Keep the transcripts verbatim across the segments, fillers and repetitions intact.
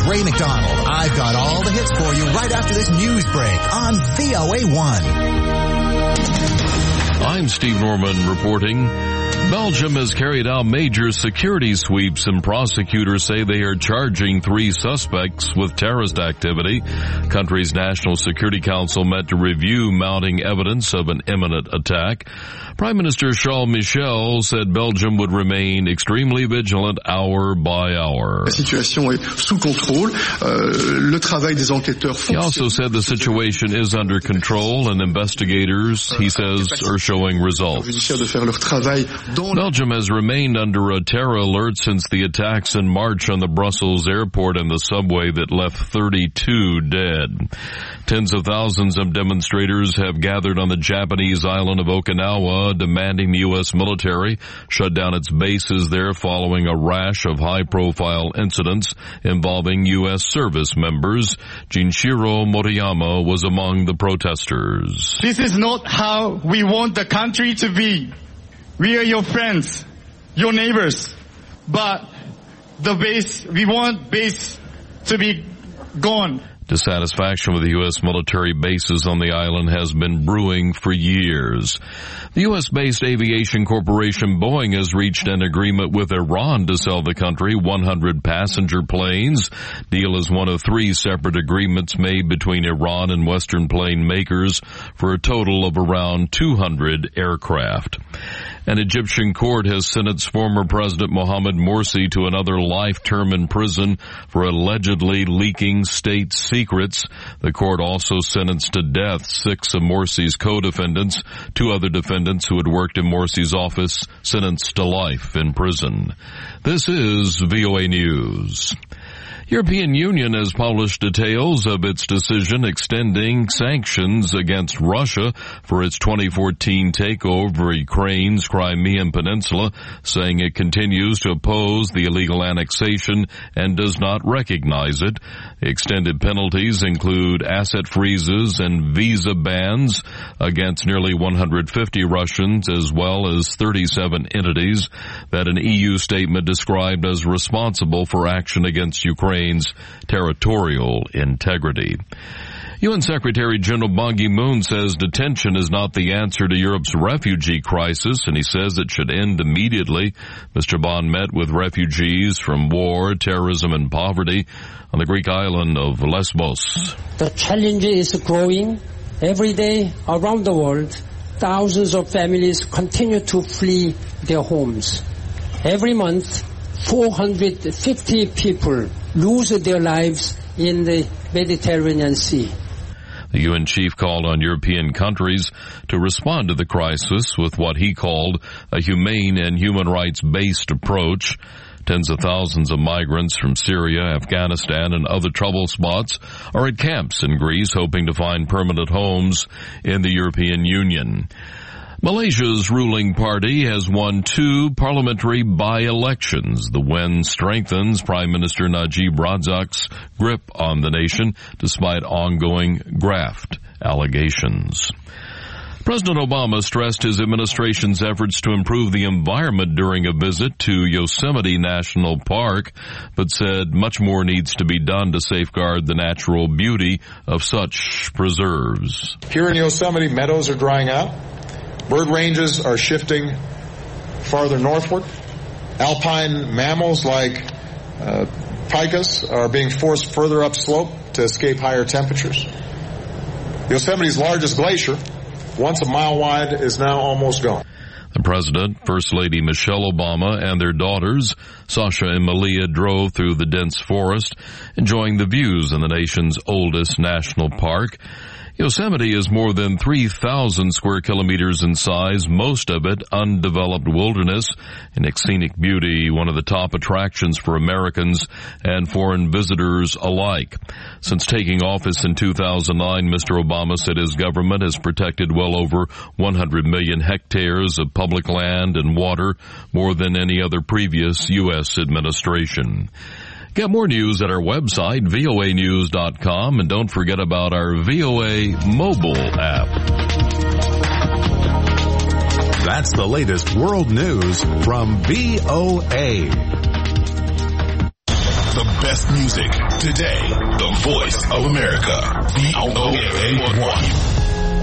Ray McDonald. I've got all the hits for you right after this news break on V O A one. I'm Steve Norman reporting. Belgium has carried out major security sweeps, and prosecutors say they are charging three suspects with terrorist activity. Country's National Security Council met to review mounting evidence of an imminent attack. Prime Minister Charles Michel said Belgium would remain extremely vigilant hour by hour. La situation est sous contrôle. Euh, le travail des enquêteurs. He also said the situation is under control and investigators, he says, are showing results. Belgium has remained under a terror alert since the attacks in March on the Brussels airport and the subway that left thirty-two dead. Tens of thousands of demonstrators have gathered on the Japanese island of Okinawa, demanding the U S military shut down its bases there following a rash of high-profile incidents involving U S service members. Junichiro Motoyama was among the protesters. This is not how we want the country to be. We are your friends, your neighbors, but the base, we want base to be gone. Dissatisfaction with the U S military bases on the island has been brewing for years. The U S-based aviation corporation Boeing has reached an agreement with Iran to sell the country one hundred passenger planes. Deal is one of three separate agreements made between Iran and Western plane makers for a total of around two hundred aircraft. An Egyptian court has sentenced former President Mohamed Morsi to another life term in prison for allegedly leaking state secrets. The court also sentenced to death six of Morsi's co-defendants. Two other defendants who had worked in Morsi's office sentenced to life in prison. This is V O A News. European Union has published details of its decision extending sanctions against Russia for its twenty fourteen takeover of Ukraine's Crimean Peninsula, saying it continues to oppose the illegal annexation and does not recognize it. Extended penalties include asset freezes and visa bans against nearly one hundred fifty Russians, as well as thirty-seven entities that an E U statement described as responsible for action against Ukraine. Territorial integrity. U N Secretary General Ban Ki-moon says detention is not the answer to Europe's refugee crisis, and he says it should end immediately. Mister Ban met with refugees from war, terrorism, and poverty on the Greek island of Lesbos. The challenge is growing. Every day around the world, thousands of families continue to flee their homes. Every month, four hundred fifty people lose their lives in the Mediterranean Sea. The U N chief called on European countries to respond to the crisis with what he called a humane and human rights-based approach. Tens of thousands of migrants from Syria, Afghanistan, and other trouble spots are at camps in Greece hoping to find permanent homes in the European Union. Malaysia's ruling party has won two parliamentary by-elections. The win strengthens Prime Minister Najib Razak's grip on the nation despite ongoing graft allegations. President Obama stressed his administration's efforts to improve the environment during a visit to Yosemite National Park, but said much more needs to be done to safeguard the natural beauty of such preserves. Here in Yosemite, meadows are drying out. Bird ranges are shifting farther northward. Alpine mammals like uh, picas are being forced further upslope to escape higher temperatures. Yosemite's largest glacier, once a mile wide, is now almost gone. The President, First Lady Michelle Obama, and their daughters, Sasha and Malia, drove through the dense forest, enjoying the views in the nation's oldest national park. Yosemite is more than three thousand square kilometers in size, most of it undeveloped wilderness, and its scenic beauty, one of the top attractions for Americans and foreign visitors alike. Since taking office in two thousand nine, Mister Obama said his government has protected well over one hundred million hectares of public land and water, more than any other previous U S administration. Get more news at our website, V O A news dot com, and don't forget about our V O A mobile app. That's the latest world news from V O A. The best music. Today, the voice of America. V O A one.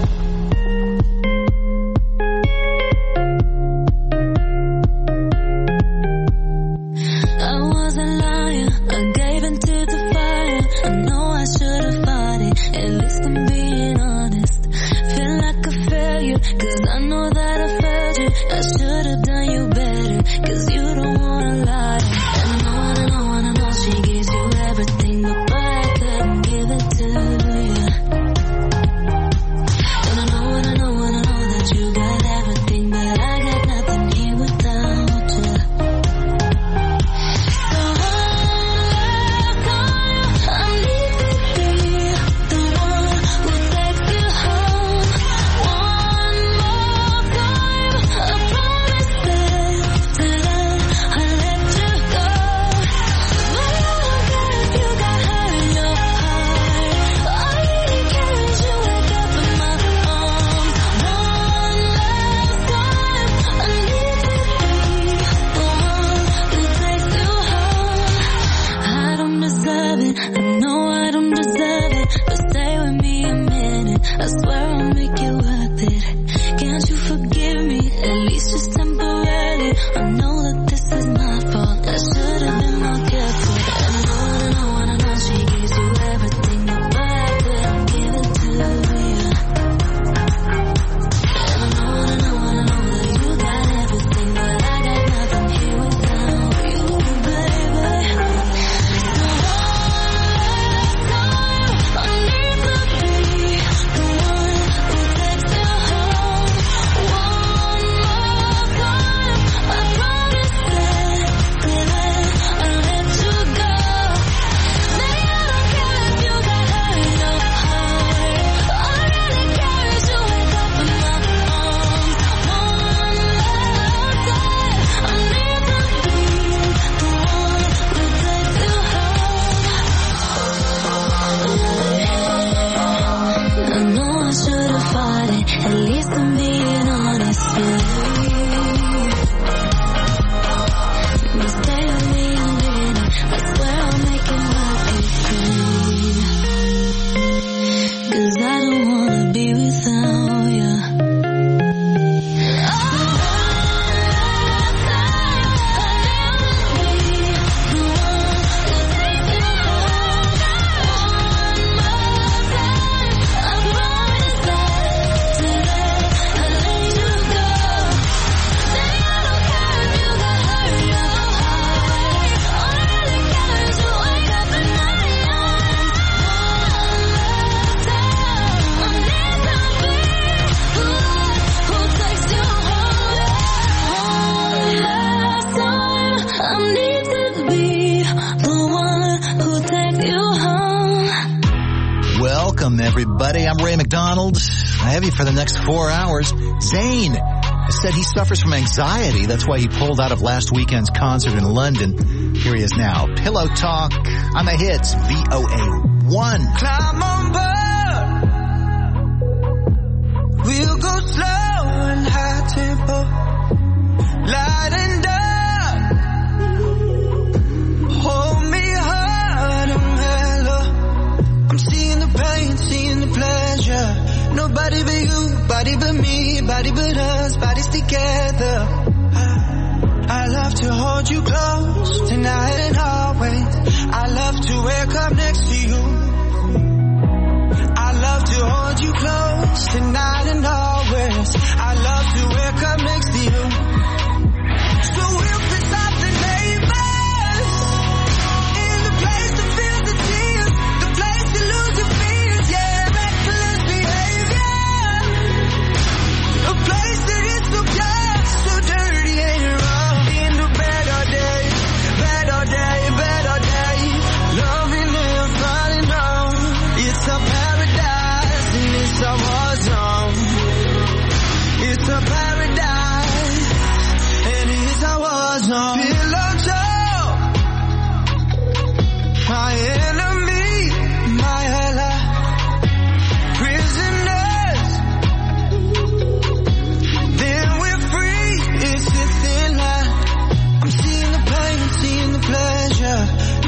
For the next four hours, Zayn said he suffers from anxiety. That's why he pulled out of last weekend's concert in London. Here he is now. Pillow Talk on the hits, V O A one. Climb on board. We'll go slow and high tempo. Light and dark. Hold me hard and mellow. I'm seeing the pain, seeing the pleasure. Nobody but you, body but me, body but us, bodies together. I, I love to hold you close, tonight and always. I love to wake up next to you. I love to hold you close, tonight and always. I love to wake up next to you. So we'll piss off the neighbors, in the place to feel the tears, the place to lose your fears, yeah. A place that is so pure, so dirty and rough. In the better days, better days.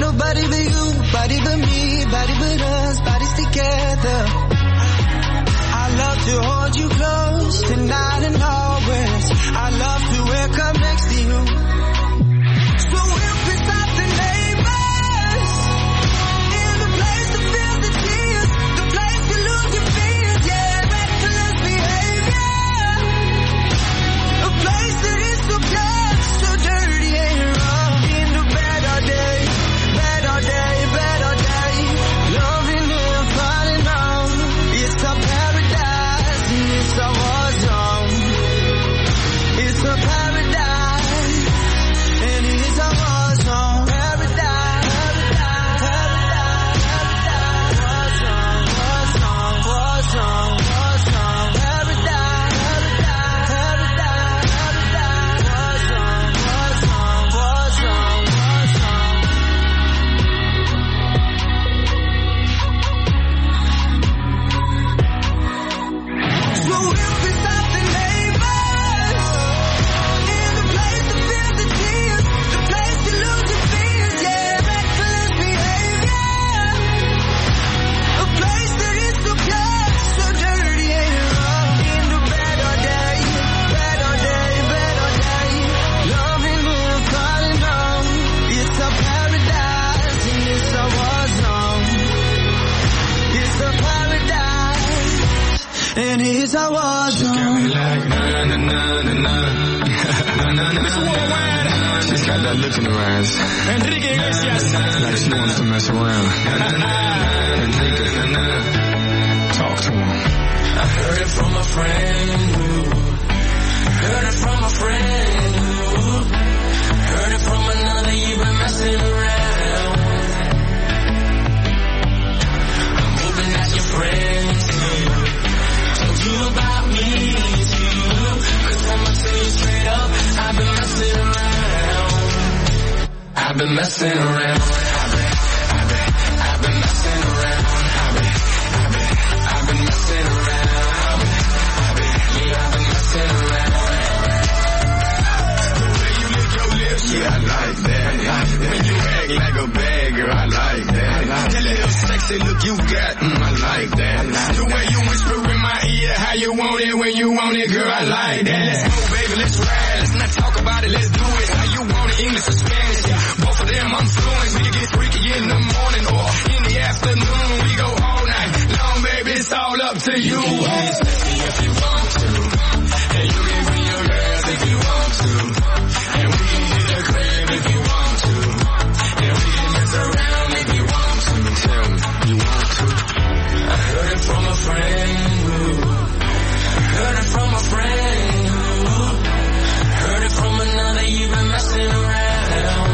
Nobody but you, body but me, body but us, bodies together. I love to hold you close tonight and always. I love to wake up next to you. So we'll piss off the neighbors in the place to feel the tears, the place to lose your fears, yeah, reckless behavior. A place that is so pure, so dirty and rough. In the bed all day, bed all day, bed all day. Loving and falling on. It's a paradise and it's a war zone. It's a paradise and it's a war zone. Paradise, paradise, paradise, war zone, war zone, war zone, war zone. Paradise, paradise, paradise, war zone, war zone, war zone, war zone. So we'll piss off the neighbors in the place to feel the tears, the place to lose your fears, yeah, reckless behavior. A place that is so pure, so dirty and rough. In the bed all day, bed all day, bed all day. Loving and falling on. It's a paradise and it's a war zone. It's a paradise and it's a war zone. She's got that look in her eyes. Enrique Iglesias. Like she wants to mess around. Enrique. Talk to him. I heard it from a friend who heard it from a friend who heard it from another. You've been messing around. I'm hoping that your friends told you about me too. Cause I'ma tell you straight up, I've been messing around. I've been messing around. I've been, I've been, I've been messing around. I've been, I've been, I've been messing around. I've been, I've been, yeah, I've been messing around. The way you lick your lips, yeah, I like that. When you act like a bad girl, I like that. That little sexy look you got, mm, I like that. The way you whisper in my ear, how you want it when you want it, girl, I like that. Let's go, baby, let's ride. Let's not talk about it, let's do it. How you want it, English or Spanish? Both of them I'm fluent. We can get freaky in the morning or in the afternoon. We go all night long, baby, it's all up to you. You can get sexy if you want to, and you can bring your girls if you want to, and we can hit the crib if you want to, and we can mess around if you want to. Tell me, you want to? I heard it from a friend who heard it from a friend who heard it from another. You've been messing around.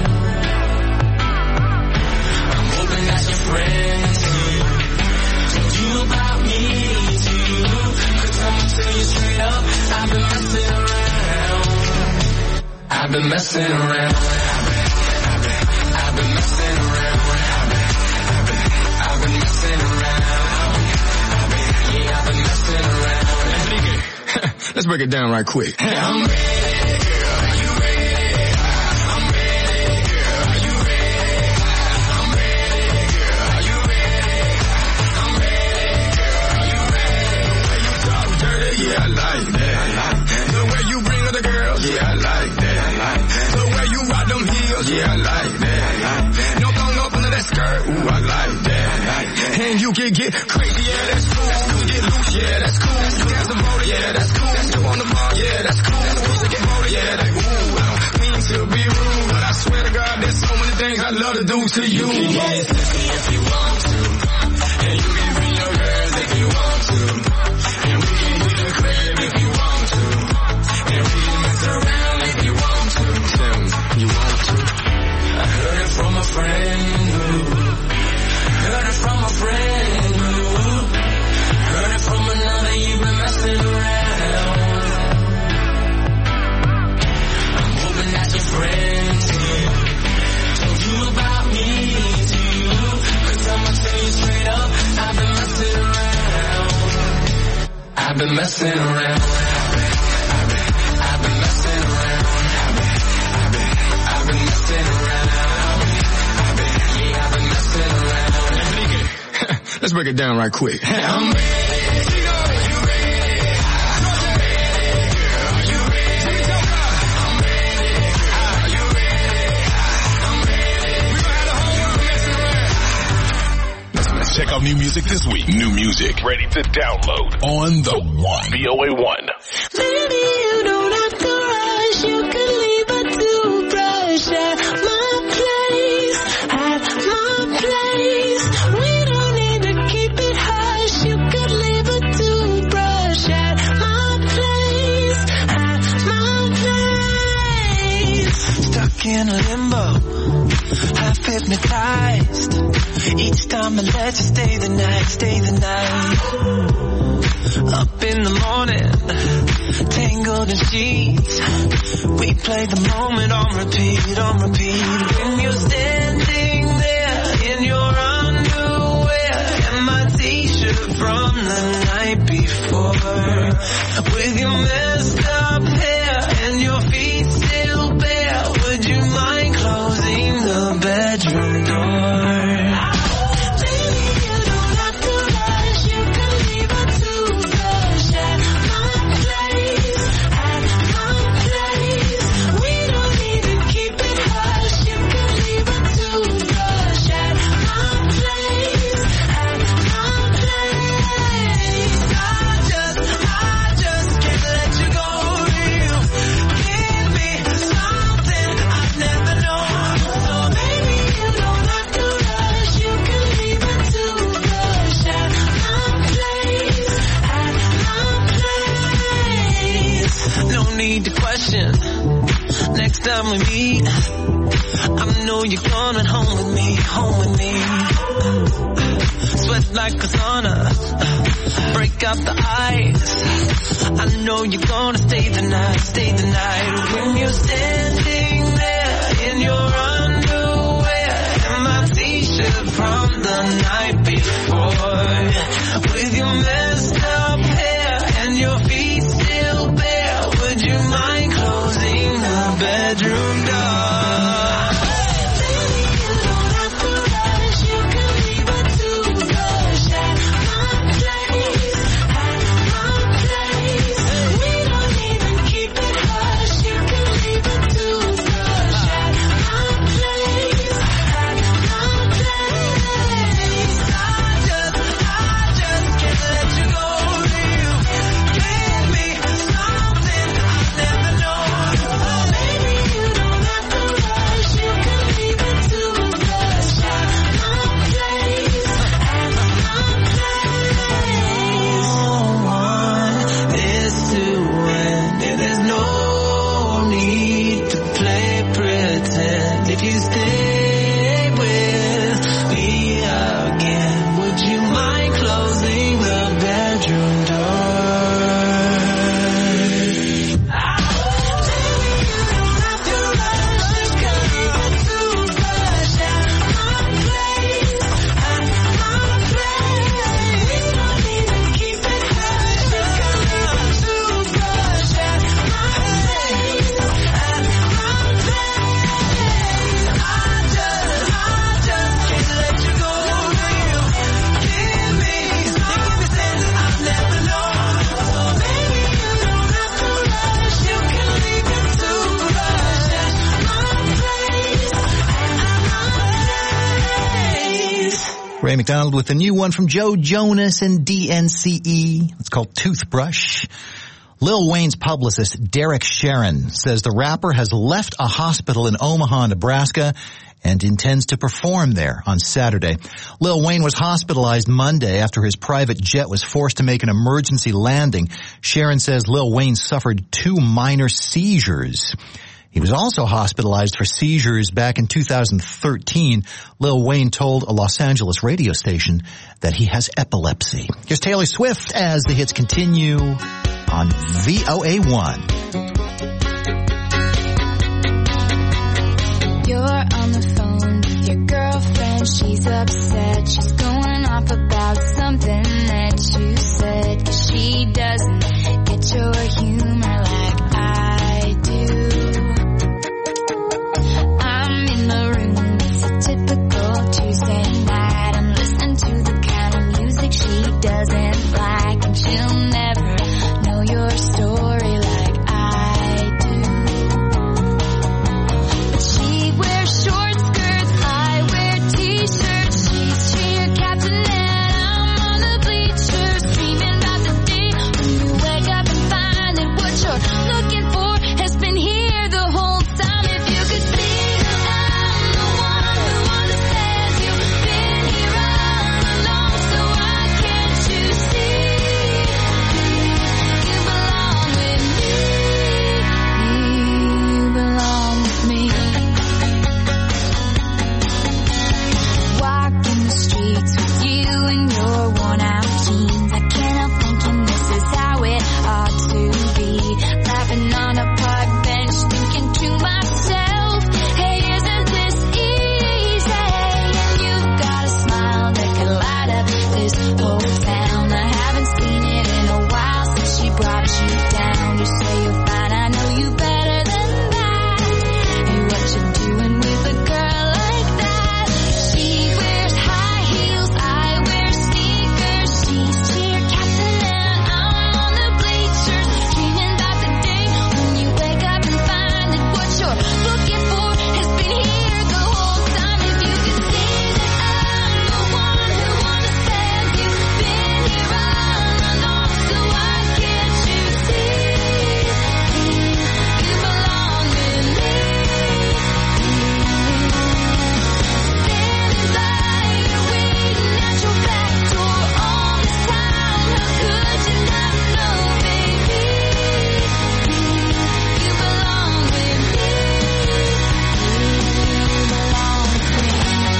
I'm hoping that your friends told you about me too. Cause I'ma tell you straight up, I've been messing around. I've been messing around. I've been, I've been, I've been messing around. I've been, I've been, I've been messing around. I've been, yeah, I've been messing around. Enrique, let's break it down right quick. Hey, I'm ready, girl. Are you ready? I'm ready, girl. Are you ready? I'm ready, girl. Are you ready? I'm ready, girl. Are you ready? The way you talk dirty, yeah, I like that. I like that. The way you bring other girls, yeah, I like that. I like that. The way you rock them heels, yeah, I like that. I like that. No thong up under that skirt, ooh, I like that. I like that. And you can get crazy, yeah, that's cool. You can get loose, yeah, that's cool. You got some motor, yeah, that's cool. You on the bar, yeah, that's cool. You get motor, yeah, that's ooh. I don't mean to be rude, but I swear to God, there's so many things I love to do to you. You can get sexy if you want to, and you can bring your girls if you want to, and we can hit the crib if you want to, and we can mess around if you want to. Tell me, you want to? I heard it from a friend who heard it from a friend who heard it from another. You've been messing around. I'm hoping that your friends told you about me too. Cause I'ma tell you straight up, I've been messing around. I've been messing around. I've been, I've been, I've been messing around. I've been, I've been, I've been messing around. I've been, I've been, Let's break it down right quick. I'm ready. She goes, are you ready? Georgia ready. Girl, are you ready? I'm ready. Are you ready? I'm ready. We gonna have the whole world messing around. Let's, let's check out new music this week. New music ready to download on the One. V O A one. Maybe you don't have to rush. You could leave a toothbrush at my place. At my place. We don't need to keep it hush. You could leave a toothbrush at my place. At my place. Stuck in limbo, half hypnotized. Each time I let you stay the night, stay the night. Up in the morning, tangled in sheets. We play the moment on repeat, on repeat. When you're standing there in your underwear and my t-shirt from the night before, with your messed up hair and your feet still bare, would you mind closing the bedroom door? Need to question. Next time we meet, I know you're coming home with me, home with me. Sweat like a sauna, break out the ice. I know you're gonna stay the night, stay the night. When you're standing there in your underwear and my t-shirt from the night before, with your messed up hair and your feet still bare, would you mind closing the bedroom door? Ray McDonald with the new one from Joe Jonas and D N C E. It's called Toothbrush. Lil Wayne's publicist, Derek Sharon, says the rapper has left a hospital in Omaha, Nebraska, and intends to perform there on Saturday. Lil Wayne was hospitalized Monday after his private jet was forced to make an emergency landing. Sharon says Lil Wayne suffered two minor seizures. He was also hospitalized for seizures back in two thousand thirteen. Lil Wayne told a Los Angeles radio station that he has epilepsy. Here's Taylor Swift as the hits continue on V O A one. You're on the phone with your girlfriend. She's upset. She's going off about something that you said. 'Cause she doesn't get your humor like I do. I'm in the room. It's a typical Tuesday night. I'm listening to the kind of and she'll never know your story like I do. But she wears short skirts, I wear t-shirts. She's cheer captain and I'm on the bleachers, dreaming about the day when you wake up and find that what you're looking for has been here the whole time. If you could see that I'm the one who understands, you've been here all along, so why can't you see? You belong with me. You belong with me. Walking the streets with you in your worn out jeans, I can't help thinking this is how it ought to be. Laughing on a park bench, thinking to myself, hey, isn't this easy? And you've got a smile that could light up this whole town. I haven't seen it in a while since she brought you down. You say you're fine, I know you better than that. Hey, what you doing with a girl like that? She wears high heels, I wear sneakers. She's cheer captain and I'm on the bleachers, dreaming about the day when you wake up and find that what you're looking for has been here the whole time. If you could see that I'm the one who understands, you've been here all along, so why can't you see? You belong with me. Standing by you, waiting at your back door all this time. How could you not know, baby? You belong with me. You belong with me.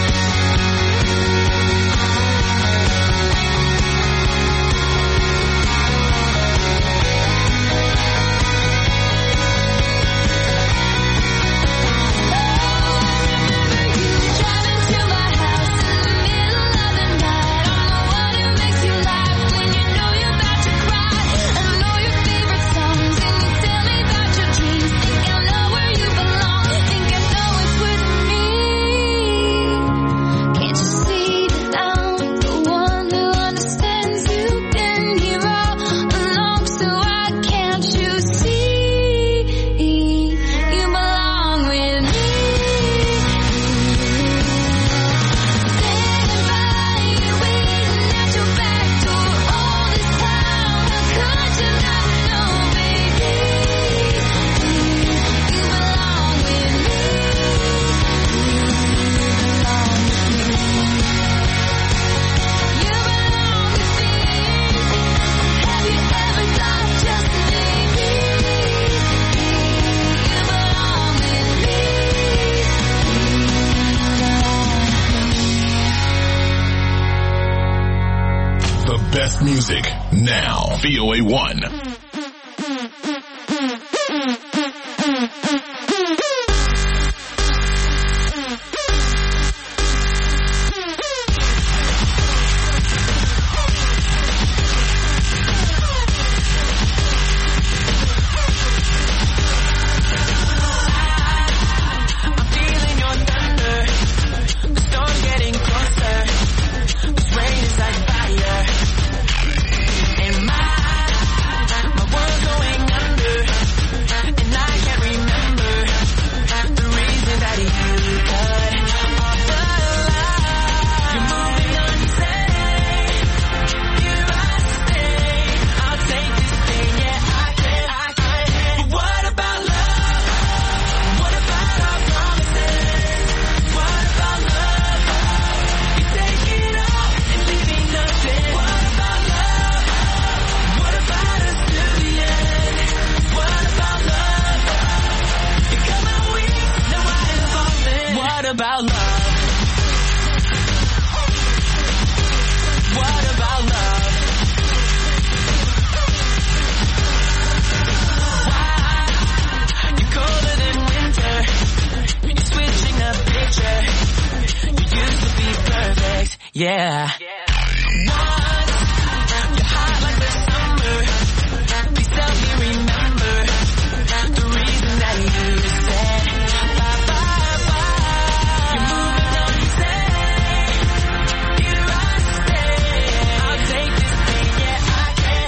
Driving to my house in the middle of the night, on the one who makes you laugh when you know you're about to cry. I know your favorite songs and you tell me about your dreams. Think I know where you belong, think I know it's with me. Can't you see that I'm the one who understands? You've been here all along, so why can't you see? You belong with me. Standing by you, waiting at your back door all this time. How could you not know, baby? You belong with me. You belong with me. You belong with me. Have you ever thought just maybe? You belong with me. The best music now. V O A one. I'm feeling your thunder. The storm's getting closer. This rain is like fire. And my my world's going under. And I can't remember the reason that you cut off the line. You're moving unsafe. Here I stay. I'll take this pain, yeah, I can, I can. But what about love? What about our promises? What about love? You're taking off and leaving nothing. What about love? What about us to the end? What about love? You cut my wings, now I am falling. What about love? What about love? Why? You're colder than winter. You're switching the picture. You used to be perfect, yeah. Once, you're hot like the summer. Please help me remember the reason that you said bye bye bye. You're moving unsafe. Here I stay. I'll take this pain, yeah, I can.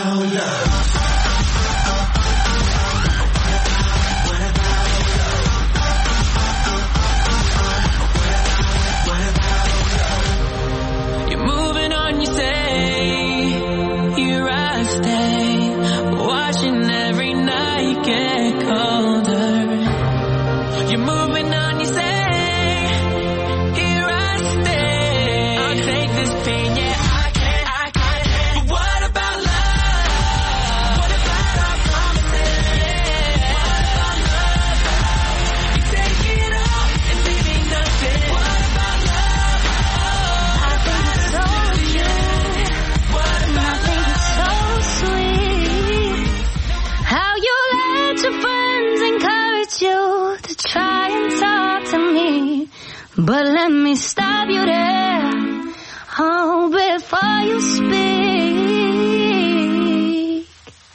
about love? You're moving on, you say, here I stay, watching every night get colder. You're moving on, you say, here I stay, I'll take this pain, yeah, I can't, I can't, but what about love? What about our promises, yeah, what about love? You take it all and leave me nothing, what about love? I think it's so cute, and I think it's so sweet, how you let your friends encourage you to try and talk to me, but let me stop you there, oh, before you speak.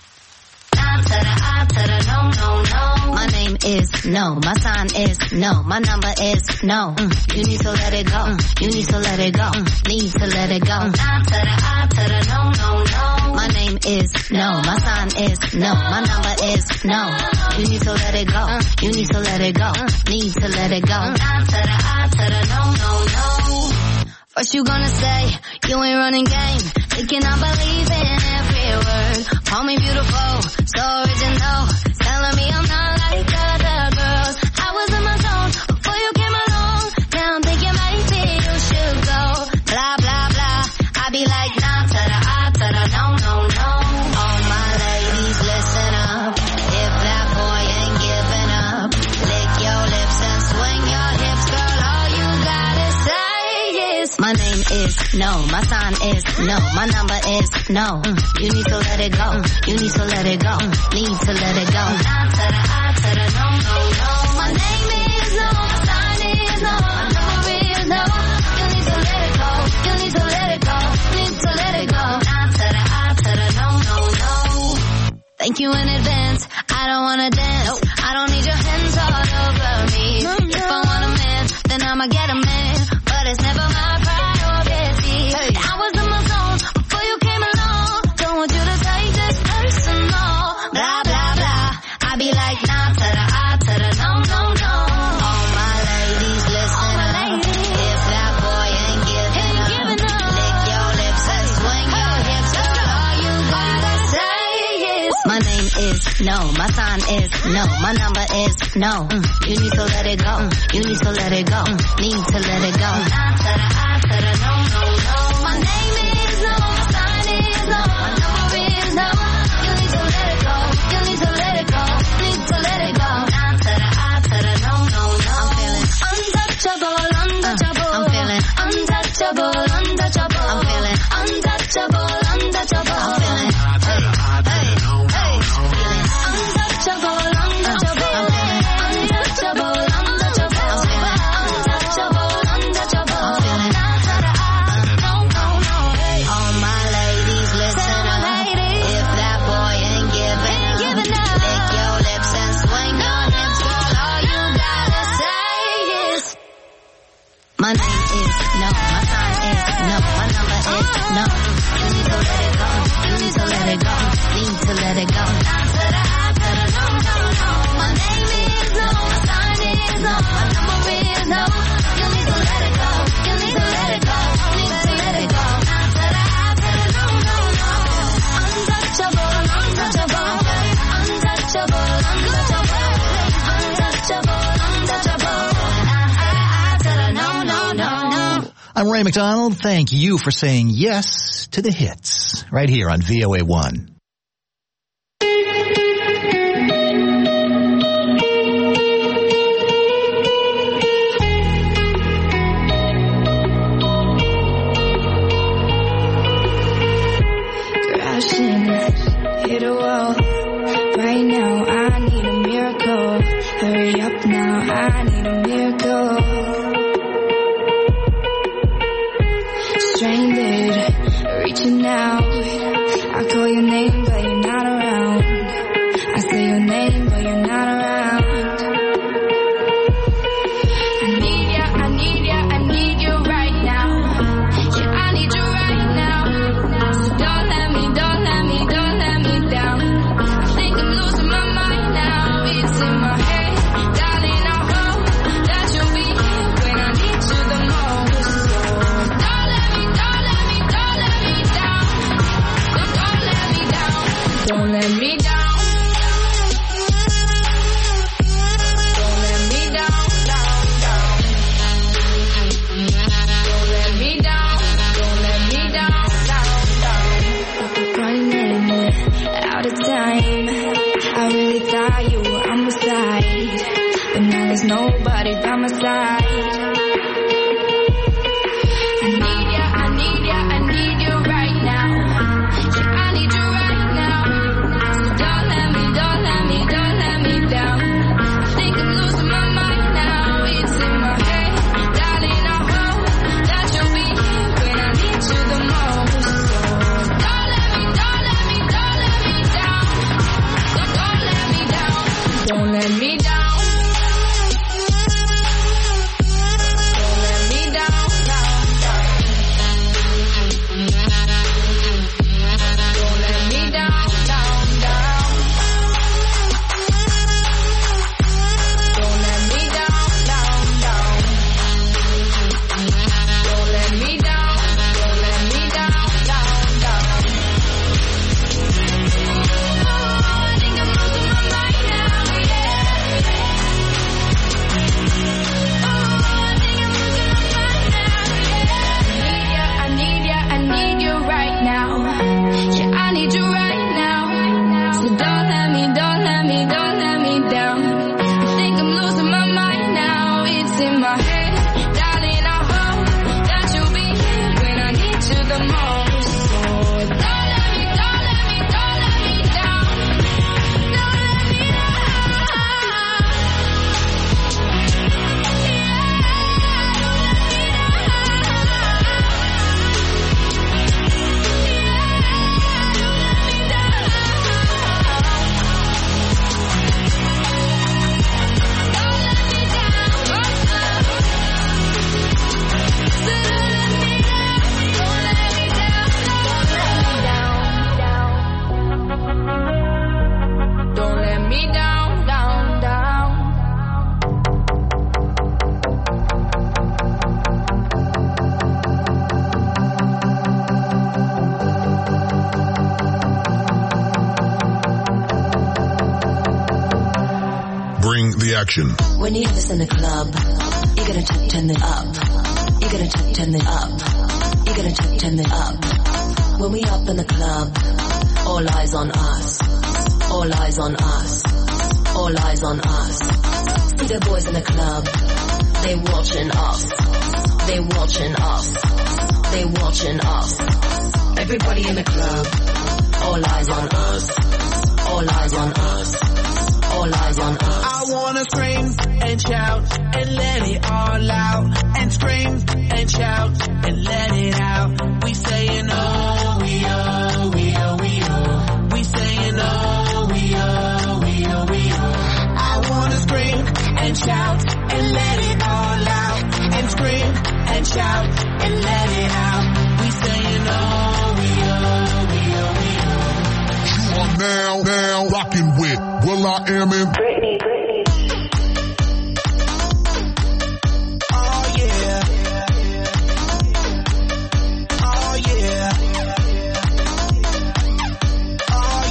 Nah to the I to the no, no, no. My name is no, my sign is no, my number is no. Mm. You need to let it go, mm. You need to let it go, mm. Need to let it go. Nah to the I to the no, no, no. My name is no, my sign is no, my number is no. You need to let it go, mm. You need to let it go, mm. Need to let it go. Nah to the I to the no, no, no. First you gonna say you ain't running game, thinking I believe in every word. Call me beautiful, so original, telling me I'm not like other girls. I was in my zone before you came along. Now I'm thinking maybe you should go. Blah blah blah. I be like nah to the I to the no no no. All my ladies listen up. If that boy ain't giving up, lick your lips and swing your hips, girl. All you gotta say is my name is no, my sign is no, my number is no. Mm. You need to let it go, mm. You need to let it go, mm. Need to let it go. Nah to the I to the no, no, no. My name is no, my sign is no, my number is no. You need to let it go, you need to let it go, need to let it go. Nah to the I to the no, no, no. Thank you in advance, I don't wanna dance, nope. I don't need your hands all over me. No, no. If I want a man, then I'ma get a man, but it's never my priority. Hey. I was in my zone before you came along. Don't want you to take this personal. Blah blah blah. I be like nah to the I to the no no no. All my ladies listen my up. Ladies. If that boy ain't giving, ain't up, giving up, lick your lips and swing hey. Your hips. Girl, all you gotta say is my name is no, my sign is no, my number is no. Mm. You need to let it go, mm. You need to let it go, mm. Need to let it go. Nah to the I to the no no no. My name is no, my sign is no, my number is no. You need to let it go, you need to let it go, need to let it go. Nah to the I to the no no no. I'm feeling untouchable, untouchable. I'm feeling untouchable, untouchable. I'm feeling untouchable, untouchable. I'm feeling hey, hey, hey. Feeling untouchable, untouchable. I'm feeling untouchable, untouchable. I'm feeling untouchable, untouchable. I'm feeling nah to the I, no, no, no. All my ladies listen up. If that boy ain't giving up, lick your lips and swing your hips, girl. All you gotta say is my name is no, my sign is no, my number is no. You need to let it go, you need to let it go, need to let it go. Nah to the I to the no, no, no. My name is no, my sign is no, my number is no. You need to let it go, you need to let it go, need to let it go. Nah to the I to the no, no, no. Untouchable, untouchable, untouchable, untouchable, untouchable, untouchable. Nah to the I to the no, no, no, no. I'm Ray McDonald. Thank you for saying yes to the hits right here on V O A one. Crashing, hit a wall. Right now, I need a miracle. Hurry up now, I need a miracle. Stranded, reaching out. I call your name, but you're not around. I say your name, but you're not around. I need ya, I need ya, I need you right now. Yeah, I need you right now. So don't let me, don't let me, don't let me. Don't let me down. Don't let me down, down, down. Don't let me down. Don't let me down, down, down. Running out of time. I really thought you were on my side, but now there's nobody by my side. I need ya, I need ya, I need you right now. Yeah, I need you right now. So don't let me, don't let me, don't let me down. I think I'm losing my mind now. It's in my head, darling. I hope that you'll be here when I need you the most. So don't let me, don't let me, don't let me down. So don't let me down. Don't let me down. Action. When you hear this in the club, you gotta t- turn it up. You gotta t- turn it up. You gotta t- turn it up. When we up in the club, all eyes on us. All eyes on us. All eyes on us. See the boys in the club, they watching us. They watching us. They watching us. Everybody in the club, all eyes on us. All eyes on us. All eyes on us. I wanna scream and shout and let it all out. And scream and shout and let it out. We saying oh, we oh, we oh, we oh. We saying oh, we oh, we oh, we oh. I wanna scream and shout and let it all out. And scream and shout and let it out. We saying oh, we oh, we oh, we oh. You are now, now rocking with Will I Am in Britney, Britney. Oh yeah. Oh yeah. Oh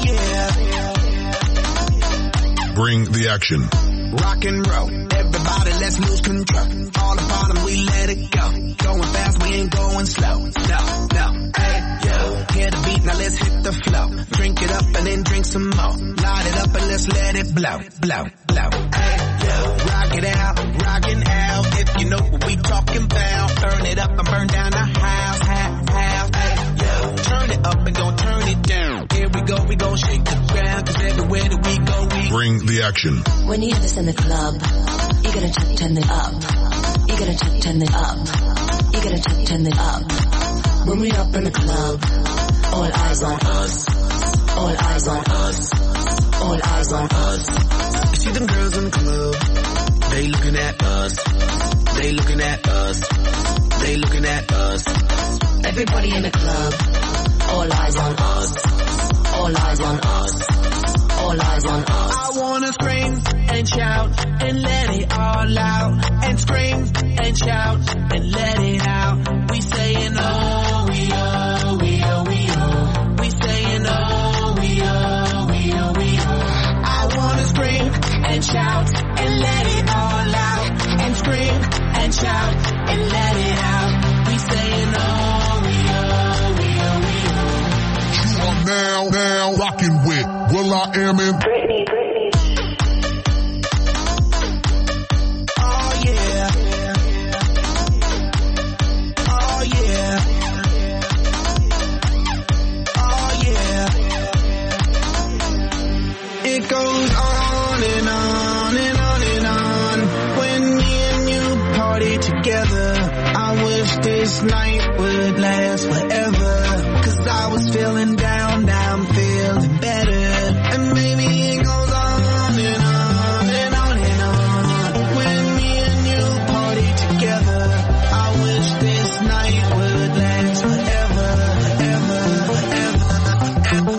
yeah. Bring the action. Rock and roll. Everybody, let's lose control. All the bottom, we let it go. Going fast, we ain't going slow. No, no. Hey, yo. Hear the beat, now let's hit the flow. Drink it up and then drink some more. Light it up and let's let it blow, blow, blow. Hey, yo. Rock it out, rockin' out. If you know what we talking about. Burn it up and burn down the house, house, house. Hey, yo. Turn it up and gon' turn it down. Here we go, we gon' shake the ground. Cause everywhere that we go, we bring the action. When you hear this in the club, you gotta t- turn it up. You gotta t- turn it up. You gotta t- turn it up. When we up in the club, all eyes on us. All eyes on us. All eyes on us. You see them girls in the club, they looking at us. They looking at us. They looking at us. Everybody in the club, all eyes on us. All eyes on us. All eyes on us. I wanna scream and shout and let it all out. And scream and shout and let it out. We saying oh, we oh, we oh, we oh. We saying oh, we oh. and shout and let it all out. And scream and shout and let it out. We saying oh, we oh, we oh, we oh. You are now, now rocking with Will I Am in Britney, Britney. Oh yeah. Oh yeah. Oh yeah. It goes on and on and on and on. When me and you party together, I wish this night would last forever. Cause I was feeling down, now I'm feeling better. And maybe it goes on and on and on and on. When me and you party together, I wish this night would last forever, forever, forever,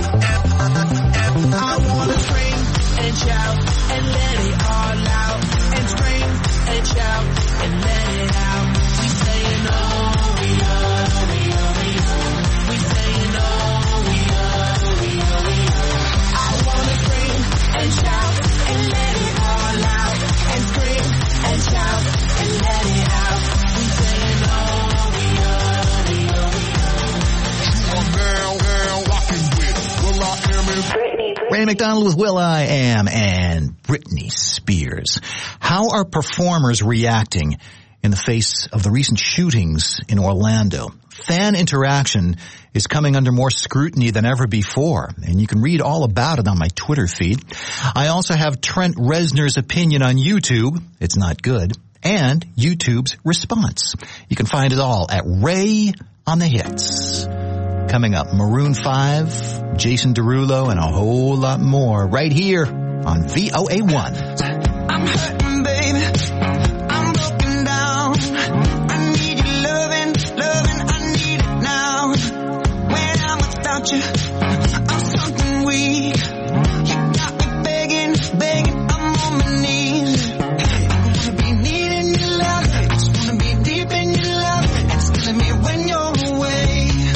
forever. I wanna scream and shout and let it all out. And scream and shout and let it out. We saying oh, we oh, we oh, we oh. We saying oh, we oh, we oh, we oh. I wanna scream and shout and let it all out. And scream and shout and let it out. We saying oh, we oh, we oh, we oh. You are now, now rocking with Will I Am in Britney, Britney. Ray McDonald with Will I Am and Britney Spears. How are performers reacting in the face of the recent shootings in Orlando? Fan interaction is coming under more scrutiny than ever before, and you can read all about it on my Twitter feed. I also have Trent Reznor's opinion on YouTube. It's not good. And YouTube's response. You can find it all at Ray on the Hits. Coming up, Maroon five, Jason Derulo, and a whole lot more right here on V O A one. I'm hurting, baby. I'm broken down. I need your loving, loving. I need it now. When I'm without you, I'm something weak. You got me begging, begging. I'm on my knees. I wanna be needing your love. I just wanna be deep in your love. And it's killing me when you're away.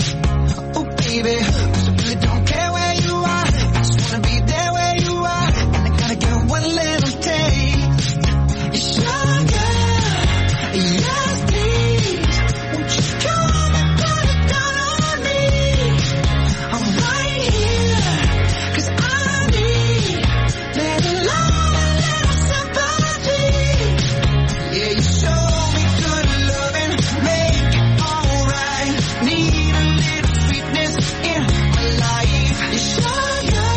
Oh, baby, 'cause I really don't care where you are. I just wanna be there where you are. And I gotta get one little taste. You're sugar, yes please. Won't you come and put it down on me? I'm right here, 'cause I need little love and little sympathy. Yeah, you show me good loving, make it alright. Need a little sweetness in my life. You're sugar,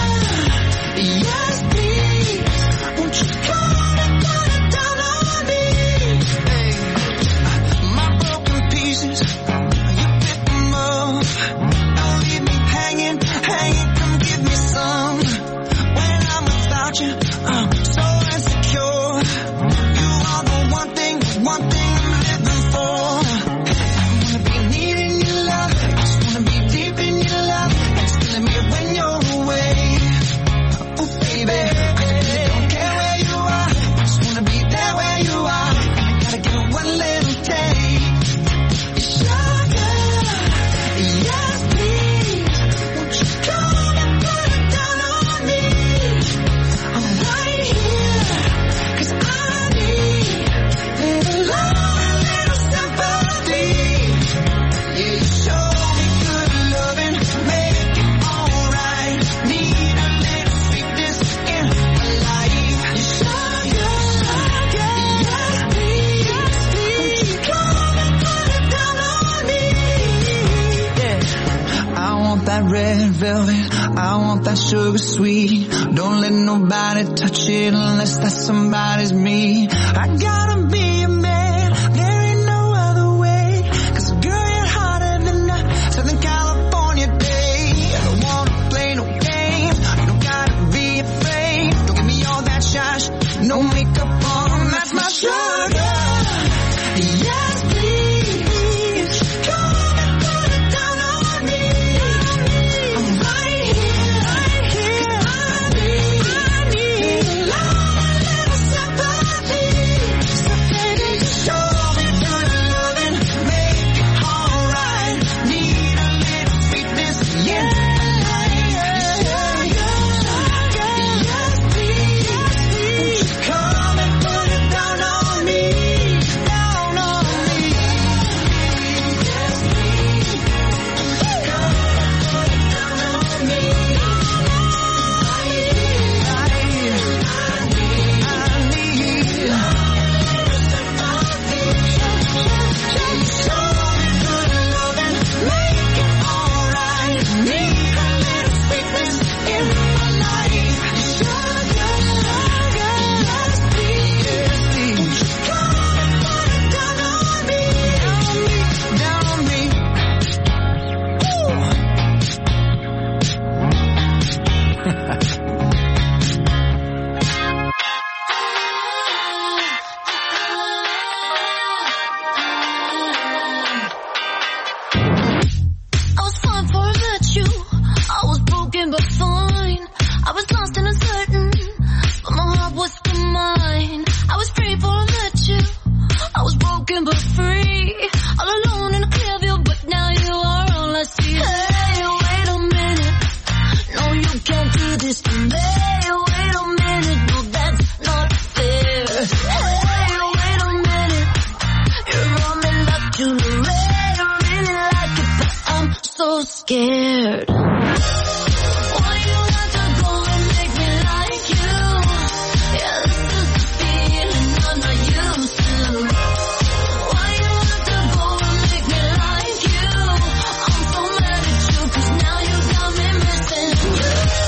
yes please. Won't you come and put it down on me? Hey, my broken pieces, you pick them up. Don't leave me hanging, hanging. Come give me some. When I'm without you, I'm so insecure. You are the one thing, the one thing I'm living for. I wanna be needing your love. I just wanna be deep in your love. And it's killing me when you're away. Oh baby, I really don't care where you are. I just wanna be there where you are. And I gotta get one little taste. You're sugar, yes please. Won't you come and put it down on me? I'm right here, 'cause I need little love and little sympathy. Yeah, you show me good loving, make it alright. Need a little sweetness in my life. You sugar, yes please. Won't you come and put it down on me? Yeah, I want that red velvet, I want that sugar sweet. Don't let nobody touch it unless that somebody's me. I gotta be a man, there ain't no other way. 'Cause girl, you're hotter than a Southern California day. I don't wanna play no games, you don't gotta be afraid. Don't give me all that shush, no makeup on, that's my sugar. Yes please, come and put it down on me. I'm right here, 'cause I need, I need love and little sympathy. was lost and uncertain, but my heart was still mine. I was free before I met you. I was broken but free, all alone in a clear view, but now you are all I see. Hey, wait a minute, no, you can't do this to me. Wait a minute, no, that's not fair. Hey, wait a minute, you're running back to the red. I really like it, but I'm so scared. Why you have to go and make me like you? Yeah, this is the feeling I'm not used to. Why you have to go and make me like you? I'm so mad at you, cause now you got me missing you.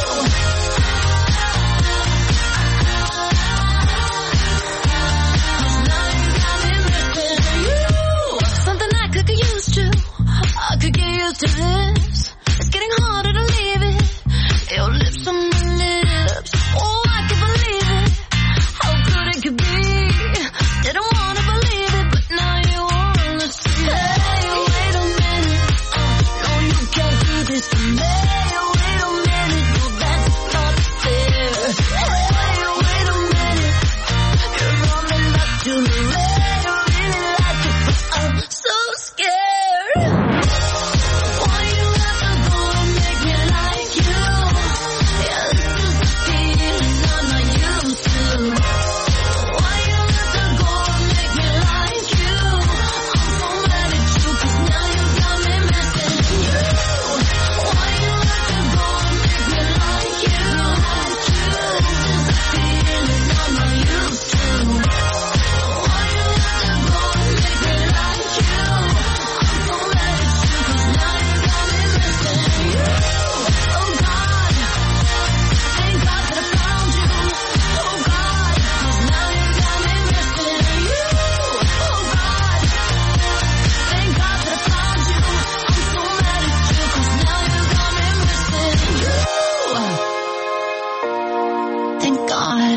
Cause now you got me missing you. Something I could get used to, I could get used to this. It's getting harder to leave it. Your lips on my lips. Oh, I can believe it. How good it could be. Didn't wanna believe it, but now you wanna see. Hey, wait a minute. Uh, no, you can't do this to me. Wait a minute. No, that's not fair. Hey, wait a minute. You're running back to the red. I really like it, but I'm so scared. Why you have to go and make me like you? Yeah, this is the feeling I'm not used to. Why you have to go and make me like you? I'm so mad at you, cause now you got me missing you. Why you have to go and make me like you? This is the feeling I'm not used to. Why you have to go and make me like you? I'm so mad at you, cause now you got me missing you. Oh God, thank God that I found you. Oh God, cause now you got me missing you. Oh God, thank God that I found you. I'm so mad at you, cause now you got me missing you. Thank God.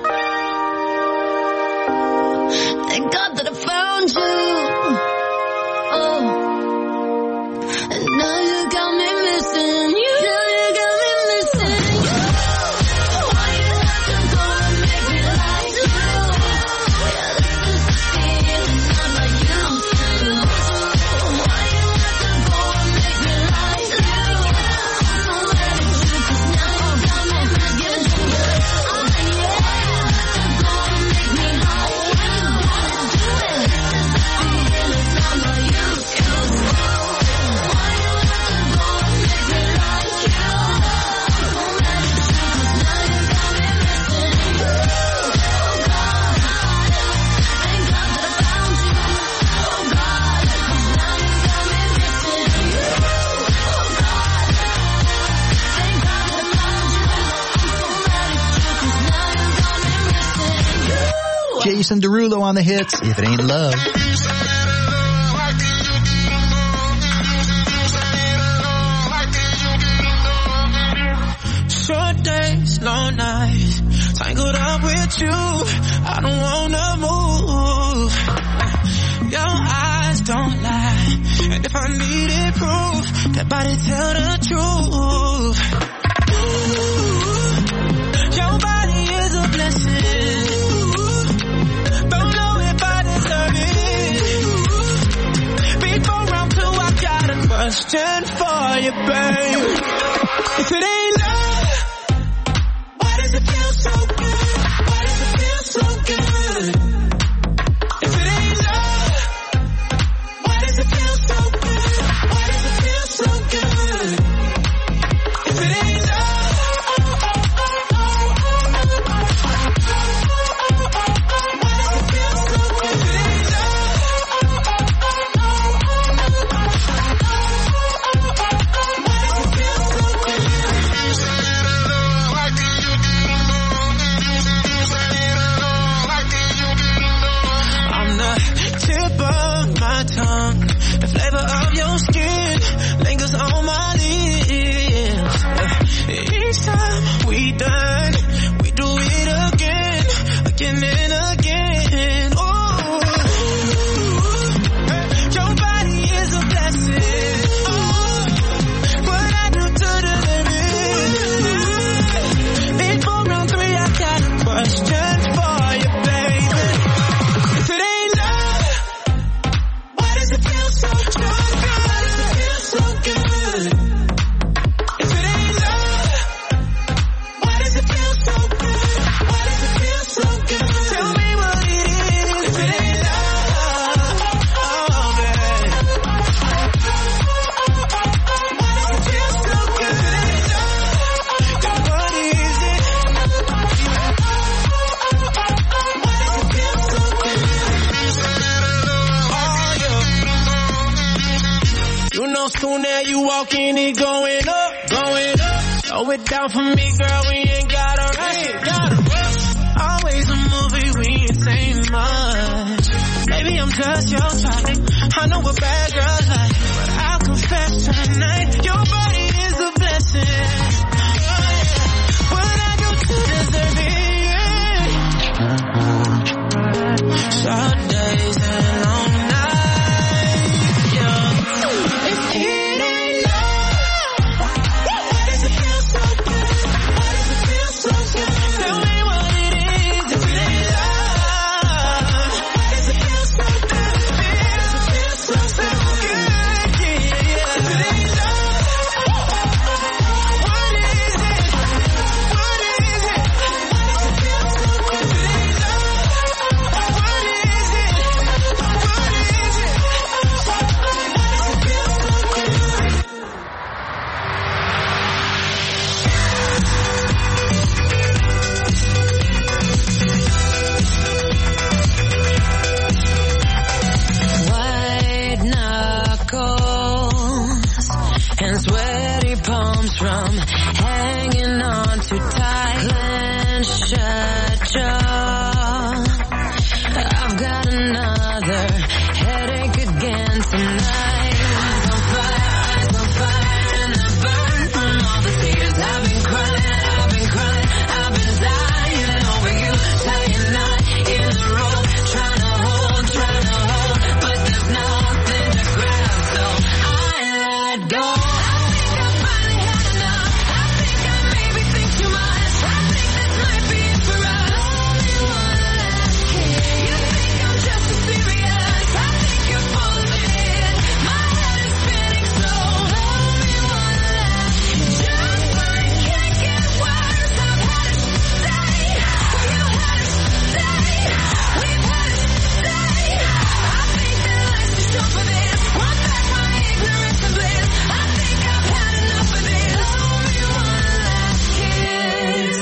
Thank God that I found you. Oh, and now you got me missing you. Now you got me missing you. Why you have to go and make me like you? Yeah, this is the feeling I'm not used to. Why you have to go and make me like you? I'm so mad at you, cause now you got me missing you. Oh yeah, to go and make me like you. Wanna do it? This is the feeling I'm not used to. Why you have to go and make me like you? I'm so mad at you, cause now you got me missing you. Oh God, thank God that I found you. Oh God, cause now you got me missing you. Oh God, thank God that I found you. I'm so mad at you, cause now you got me missing you. Jason Derulo on the hits. If it ain't love. Short days, long nights, tangled up with you. I don't wanna move. Your eyes don't lie, and if I needed proof, that body tell the truth. Ooh, your body is a blessing. Don't know if I deserve it. Before round two, I got a question for you, babe. If it ain't love, why does it feel so good? Why does it feel so good? If it ain't love, why does it feel so good? Why does it feel so good? If it ain't love, why does it feel so good? If it ain't love, why does it feel so good? I'm the tip of my tongue, the flavor of your skin lingers on my lips. Each time we done, we do it again, again and again. Oh, your body is a blessing. Oh, what I do to deserve it? you walking, it going up, going up. Slow it down for me, girl, we ain't gotta rush, gotta rush. Always a movie, we ain't saying much. Maybe I'm just your type, I know what bad girls like, but I'll confess tonight, your body is a blessing. What I do to deserve it? Short days and long nights, yeah. If it ain't love, why does it feel so good? Why does it feel so good? Tell me what it is. If it ain't love, why does it feel so good? Why does it feel so, so good? Yeah, yeah. If it ain't love, what is it? What is it? Why does it feel so good? If it ain't love, what is it? What is it? Why does it feel so good? White knuckles and sweaty palms from hanging on too tight. Clenched shut jaw. I've got another headache again tonight. Eyes on fire, eyes on fire, and I burn from all the tears. I've been crying, I've been crying, I've been dying over you. Saying not in the road, trying to hold, trying to hold, but there's nothing to grab, so I let go. I think I finally had enough. I think I maybe think too much. I think this might be it for us. Only one last kiss. You think I'm just as serious. I think you're full of it. My head is spinning so. Only one last kiss. Just when it can't get worse, I've had it stay. You had it stay. We've had it stay. I think that life's too short for this. Want back my ignorance and bliss. I think I've had enough of this. Only one last kiss.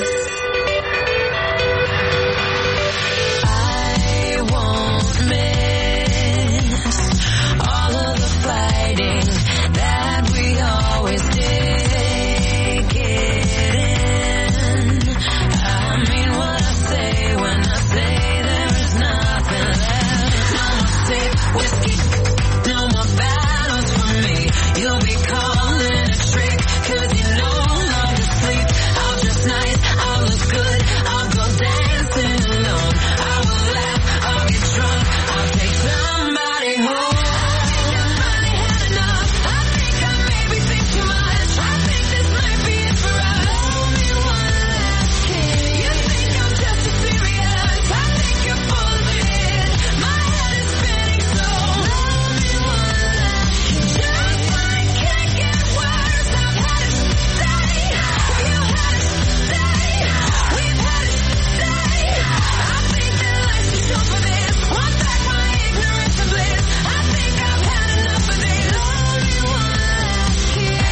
I won't miss all of the fighting that we always did. Take it in. I mean what I say when I say there is nothing left. No more sip whiskey, no more battles for me. You'll be calling a trick, cause you no longer sleep. I'll dress nice, I'll look good, I'll go dancing alone. I will laugh, I'll get drunk, I'll take somebody home. I think I finally had enough. I think I maybe think too much. I think this might be it for us. Only one last kiss. You think I'm just as serious. I think you're full of it. My head is spinning so. Only one last kiss. Just when it can't get worse, I've had it stay. You had it stay. We've had it stay. I think that life's too short for this. Want back my ignorance and bliss. I think I've had enough of this. Only one last kiss.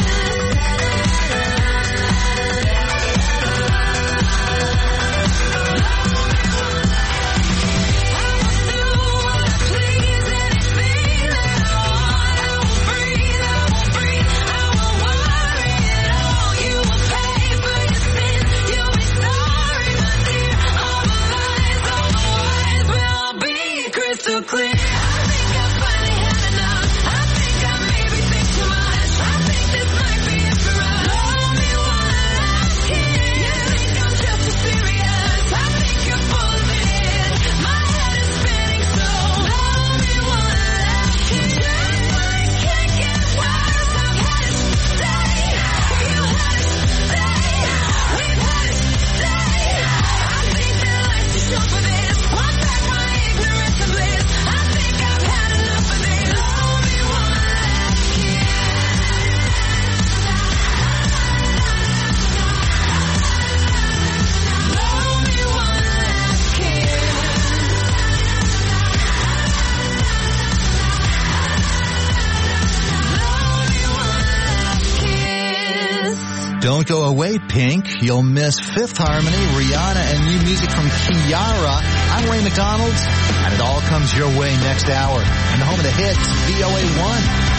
Crystal clear. I think I finally had enough. I think I maybe think too much. I think this might be it for us. Only one last kiss. You think I'm just as serious. I think you're full of it. My head is spinning so. Only one last kiss. Just when it can't get worse, I've had it stay. You had it stay. We've had it stay. I think that life's too short for this. Want back my ignorance and bliss. I think I've had enough of this. Only one last kiss. Only one last kiss. Only one last kiss. Don't go away, Pink. You'll miss Fifth Harmony, Rihanna, and new music from Kiara. I'm Ray McDonald, and it all comes your way next hour. And the home of the hits, V O A one.